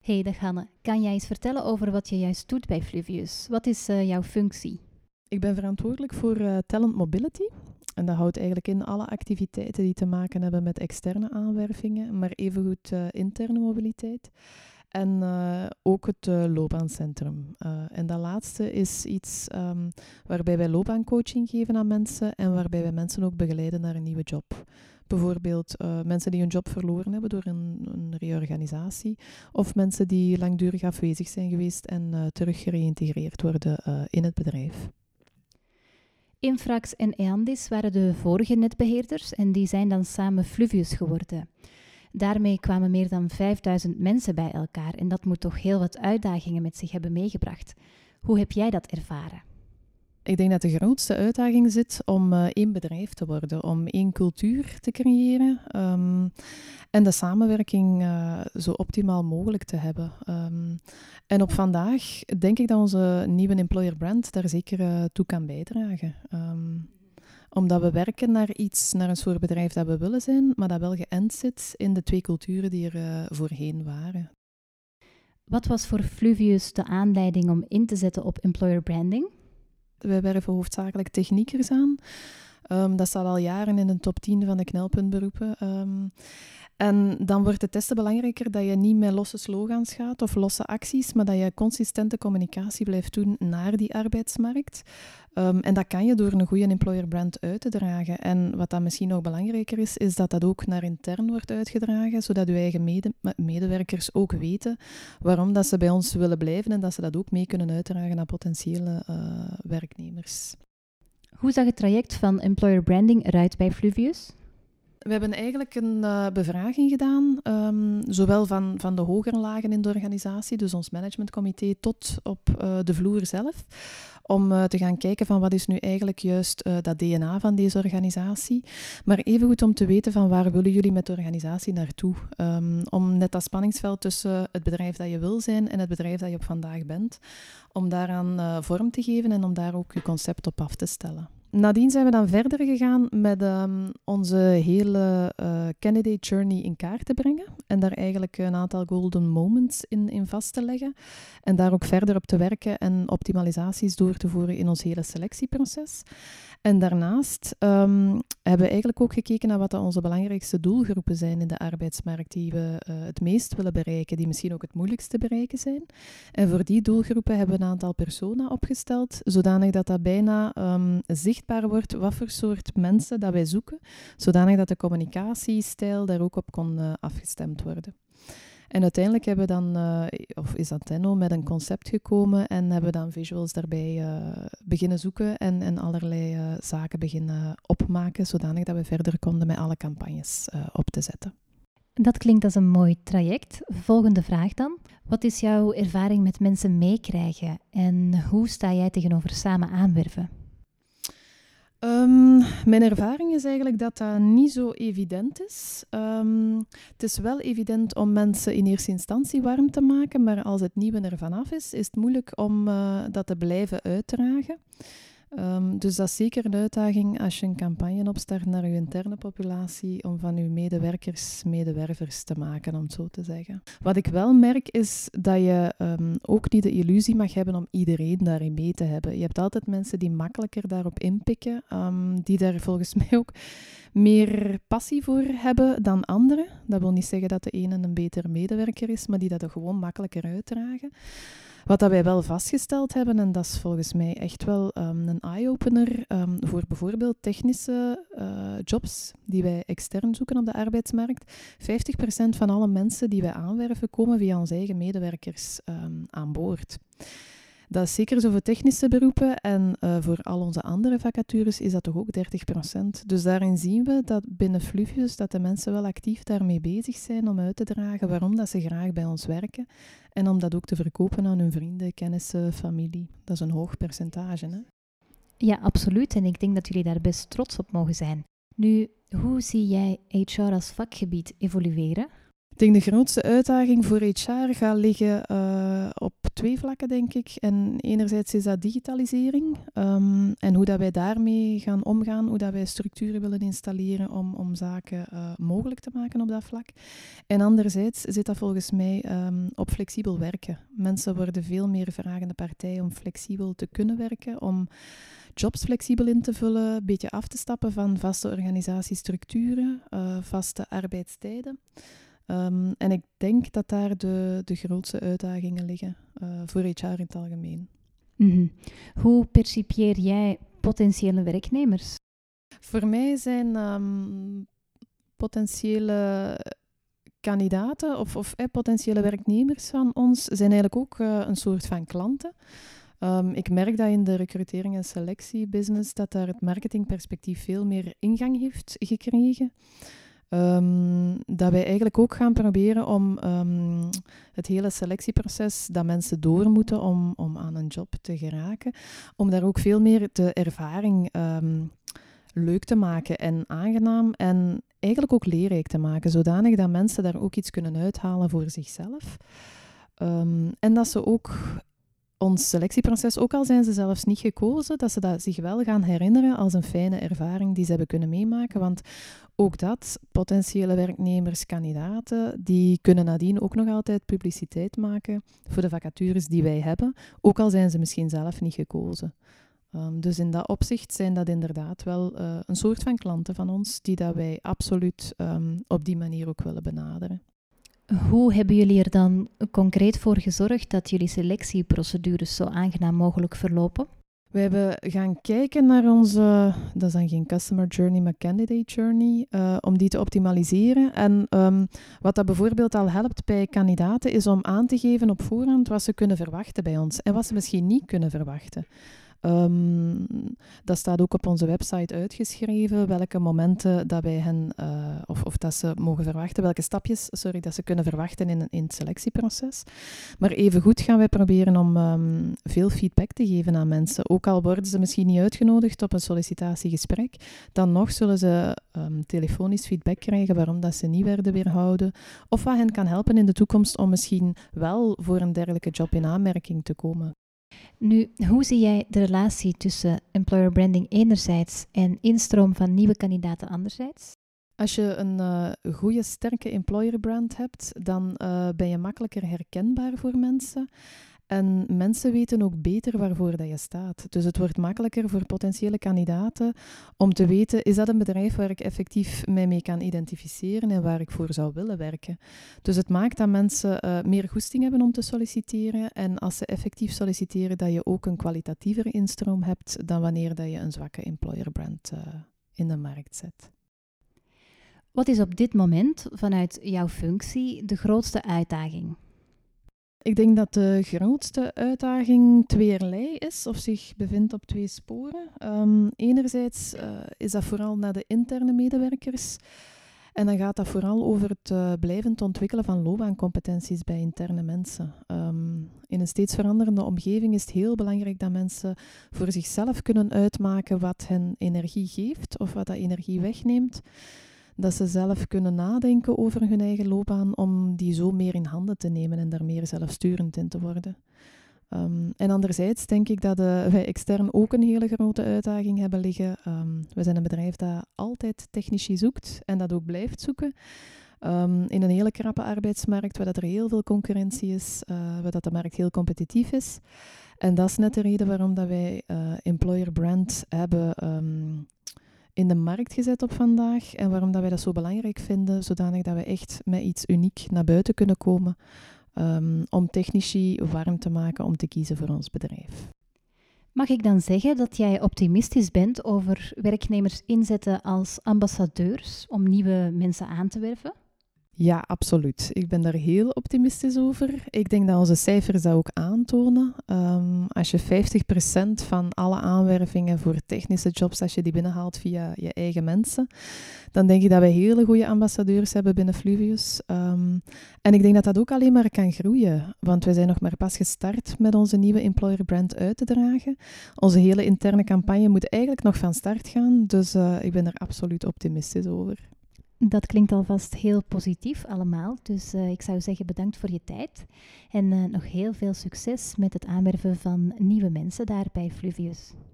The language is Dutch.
Hey, dag Hanne. Kan jij eens vertellen over wat je juist doet bij Fluvius? Wat is jouw functie? Ik ben verantwoordelijk voor Talent Mobility. En dat houdt eigenlijk in alle activiteiten die te maken hebben met externe aanwervingen, maar evengoed interne mobiliteit. En ook het loopbaancentrum. En dat laatste is iets waarbij wij loopbaancoaching geven aan mensen en waarbij wij mensen ook begeleiden naar een nieuwe job. Bijvoorbeeld mensen die hun job verloren hebben door een reorganisatie. Of mensen die langdurig afwezig zijn geweest en terug gereïntegreerd worden in het bedrijf. Infrax en Eandis waren de vorige netbeheerders en die zijn dan samen Fluvius geworden. Daarmee kwamen meer dan 5000 mensen bij elkaar en dat moet toch heel wat uitdagingen met zich hebben meegebracht. Hoe heb jij dat ervaren? Ik denk dat de grootste uitdaging zit om één bedrijf te worden, om één cultuur te creëren en de samenwerking zo optimaal mogelijk te hebben. En op vandaag denk ik dat onze nieuwe employer brand daar zeker toe kan bijdragen. Omdat we werken naar een soort bedrijf dat we willen zijn, maar dat wel geënt zit in de twee culturen die er voorheen waren. Wat was voor Fluvius de aanleiding om in te zetten op employer branding? Wij werven hoofdzakelijk techniekers aan. Dat staat al jaren in de top 10 van de knelpuntberoepen. En dan wordt het testen belangrijker dat je niet met losse slogans gaat of losse acties, maar dat je consistente communicatie blijft doen naar die arbeidsmarkt. En dat kan je door een goede employer brand uit te dragen. En wat dan misschien nog belangrijker is dat dat ook naar intern wordt uitgedragen, zodat je eigen medewerkers ook weten waarom dat ze bij ons willen blijven en dat ze dat ook mee kunnen uitdragen naar potentiële werknemers. Hoe zag het traject van employer branding eruit bij Fluvius? We hebben eigenlijk een bevraging gedaan, zowel van de hogere lagen in de organisatie, dus ons managementcomité, tot op de vloer zelf, om te gaan kijken van wat is nu eigenlijk juist dat DNA van deze organisatie, maar evengoed om te weten van waar willen jullie met de organisatie naartoe, om net dat spanningsveld tussen het bedrijf dat je wil zijn en het bedrijf dat je op vandaag bent, om daaraan vorm te geven en om daar ook je concept op af te stellen. Nadien zijn we dan verder gegaan met onze hele candidate journey in kaart te brengen en daar eigenlijk een aantal golden moments in vast te leggen en daar ook verder op te werken en optimalisaties door te voeren in ons hele selectieproces. En daarnaast hebben we eigenlijk ook gekeken naar wat onze belangrijkste doelgroepen zijn in de arbeidsmarkt die we het meest willen bereiken, die misschien ook het moeilijkst te bereiken zijn. En voor die doelgroepen hebben we een aantal persona opgesteld, zodanig dat dat bijna zichtbaar wordt wat voor soort mensen dat wij zoeken, zodanig dat de communicatiestijl daar ook op kon afgestemd worden. En uiteindelijk hebben we dan, is Antenno met een concept gekomen en hebben we dan visuals daarbij beginnen zoeken en allerlei zaken beginnen opmaken, zodanig dat we verder konden met alle campagnes op te zetten. Dat klinkt als een mooi traject. Volgende vraag dan. Wat is jouw ervaring met mensen meekrijgen en hoe sta jij tegenover samen aanwerven? Mijn ervaring is eigenlijk dat dat niet zo evident is. Het is wel evident om mensen in eerste instantie warm te maken, maar als het nieuwe er vanaf is het moeilijk om dat te blijven uitdragen. Dus dat is zeker een uitdaging als je een campagne opstart naar je interne populatie, om van je medewerkers medewervers te maken, om het zo te zeggen. Wat ik wel merk is dat je ook niet de illusie mag hebben om iedereen daarin mee te hebben. Je hebt altijd mensen die makkelijker daarop inpikken, die daar volgens mij ook meer passie voor hebben dan anderen. Dat wil niet zeggen dat de ene een betere medewerker is, maar die dat er gewoon makkelijker uitdragen. Wat dat wij wel vastgesteld hebben, en dat is volgens mij echt wel een eye-opener voor bijvoorbeeld technische jobs die wij extern zoeken op de arbeidsmarkt. 50% van alle mensen die wij aanwerven komen via onze eigen medewerkers aan boord. Dat is zeker zo voor technische beroepen en voor al onze andere vacatures is dat toch ook 30%. Dus daarin zien we dat binnen Fluvius dat de mensen wel actief daarmee bezig zijn om uit te dragen waarom dat ze graag bij ons werken en om dat ook te verkopen aan hun vrienden, kennissen, familie. Dat is een hoog percentage, hè? Ja, absoluut. En ik denk dat jullie daar best trots op mogen zijn. Nu, hoe zie jij HR als vakgebied evolueren? denk de grootste uitdaging voor HR gaat liggen op 2 vlakken, denk ik. En enerzijds is dat digitalisering en hoe dat wij daarmee gaan omgaan, hoe dat wij structuren willen installeren om zaken mogelijk te maken op dat vlak. En anderzijds zit dat volgens mij op flexibel werken. Mensen worden veel meer vragende partij om flexibel te kunnen werken, om jobs flexibel in te vullen, een beetje af te stappen van vaste organisatiestructuren, vaste arbeidstijden. En ik denk dat daar de grootste uitdagingen liggen voor HR in het algemeen. Mm-hmm. Hoe percipieer jij potentiële werknemers? Voor mij zijn potentiële kandidaten of potentiële werknemers van ons zijn eigenlijk ook een soort van klanten. Ik merk dat in de recrutering- en selectiebusiness dat daar het marketingperspectief veel meer ingang heeft gekregen. Dat wij eigenlijk ook gaan proberen om het hele selectieproces dat mensen door moeten om aan een job te geraken, om daar ook veel meer de ervaring leuk te maken en aangenaam en eigenlijk ook leerrijk te maken, zodanig dat mensen daar ook iets kunnen uithalen voor zichzelf. En dat ze ook ons selectieproces, ook al zijn ze zelfs niet gekozen, dat ze dat zich wel gaan herinneren als een fijne ervaring die ze hebben kunnen meemaken. Want ook dat, potentiële werknemers, kandidaten, die kunnen nadien ook nog altijd publiciteit maken voor de vacatures die wij hebben, ook al zijn ze misschien zelf niet gekozen. Dus in dat opzicht zijn dat inderdaad wel een soort van klanten van ons, die dat wij absoluut op die manier ook willen benaderen. Hoe hebben jullie er dan concreet voor gezorgd dat jullie selectieprocedures zo aangenaam mogelijk verlopen? We hebben gaan kijken naar onze, dat is dan geen customer journey, maar candidate journey, om die te optimaliseren. En wat dat bijvoorbeeld al helpt bij kandidaten, is om aan te geven op voorhand wat ze kunnen verwachten bij ons en wat ze misschien niet kunnen verwachten. Dat staat ook op onze website uitgeschreven, welke momenten dat wij hen, of dat ze mogen verwachten, welke stapjes dat ze kunnen verwachten in het selectieproces. Maar evengoed gaan wij proberen om veel feedback te geven aan mensen. Ook al worden ze misschien niet uitgenodigd op een sollicitatiegesprek, dan nog zullen ze telefonisch feedback krijgen waarom dat ze niet werden weerhouden, of wat hen kan helpen in de toekomst om misschien wel voor een dergelijke job in aanmerking te komen. Nu, hoe zie jij de relatie tussen employer branding enerzijds en instroom van nieuwe kandidaten anderzijds? Als je een goede, sterke employer brand hebt, dan ben je makkelijker herkenbaar voor mensen. En mensen weten ook beter waarvoor dat je staat. Dus het wordt makkelijker voor potentiële kandidaten om te weten, is dat een bedrijf waar ik effectief mij mee kan identificeren en waar ik voor zou willen werken. Dus het maakt dat mensen meer goesting hebben om te solliciteren. En als ze effectief solliciteren, dat je ook een kwalitatievere instroom hebt dan wanneer dat je een zwakke employer brand in de markt zet. Wat is op dit moment vanuit jouw functie de grootste uitdaging? Ik denk dat de grootste uitdaging tweeërlei is, of zich bevindt op 2 sporen. Enerzijds is dat vooral naar de interne medewerkers. En dan gaat dat vooral over het blijvend ontwikkelen van loopbaancompetenties bij interne mensen. In een steeds veranderende omgeving is het heel belangrijk dat mensen voor zichzelf kunnen uitmaken wat hen energie geeft of wat dat energie wegneemt. Dat ze zelf kunnen nadenken over hun eigen loopbaan om die zo meer in handen te nemen en daar meer zelfsturend in te worden. En anderzijds denk ik dat wij extern ook een hele grote uitdaging hebben liggen. We zijn een bedrijf dat altijd technici zoekt en dat ook blijft zoeken. In een hele krappe arbeidsmarkt, waar dat er heel veel concurrentie is, waar dat de markt heel competitief is. En dat is net de reden waarom dat wij employer brand hebben in de markt gezet op vandaag en waarom dat wij dat zo belangrijk vinden, zodanig dat we echt met iets uniek naar buiten kunnen komen om technici warm te maken om te kiezen voor ons bedrijf. Mag ik dan zeggen dat jij optimistisch bent over werknemers inzetten als ambassadeurs om nieuwe mensen aan te werven? Ja, absoluut. Ik ben daar heel optimistisch over. Ik denk dat onze cijfers dat ook aantonen. Als je 50% van alle aanwervingen voor technische jobs, als je die binnenhaalt via je eigen mensen, dan denk ik dat wij hele goede ambassadeurs hebben binnen Fluvius. En ik denk dat dat ook alleen maar kan groeien, want wij zijn nog maar pas gestart met onze nieuwe employer brand uit te dragen. Onze hele interne campagne moet eigenlijk nog van start gaan, dus ik ben er absoluut optimistisch over. Dat klinkt alvast heel positief allemaal. Dus ik zou zeggen bedankt voor je tijd. En nog heel veel succes met het aanwerven van nieuwe mensen daar bij Fluvius.